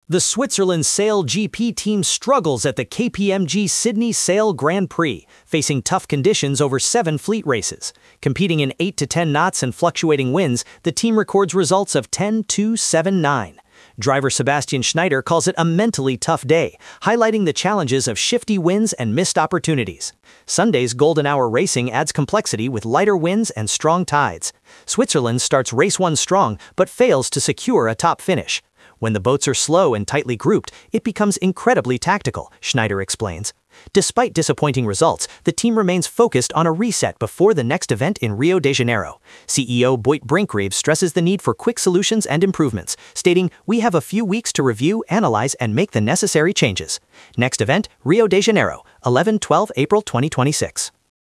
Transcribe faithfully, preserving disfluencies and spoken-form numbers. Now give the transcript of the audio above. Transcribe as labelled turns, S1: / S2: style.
S1: The Switzerland Sail G P team struggles at the K P M G Sydney Sail Grand Prix, facing tough conditions over seven fleet races. Competing in eight to ten knots and fluctuating winds, the team records results of ten two seven nine. Driver Sebastian Schneider calls it a mentally tough day, highlighting the challenges of shifty winds and missed opportunities. Sunday's golden hour racing adds complexity with lighter winds and strong tides. Switzerland starts race one strong, but fails to secure a top finish. When the boats are slow and tightly grouped, it becomes incredibly tactical, Schneider explains. Despite disappointing results, the team remains focused on a reset before the next event in Rio de Janeiro. C E O Boyt Brinkreeves stresses the need for quick solutions and improvements, stating, "We have a few weeks to review, analyze, and make the necessary changes." Next event, Rio de Janeiro, eleven to twelve April twenty twenty-six.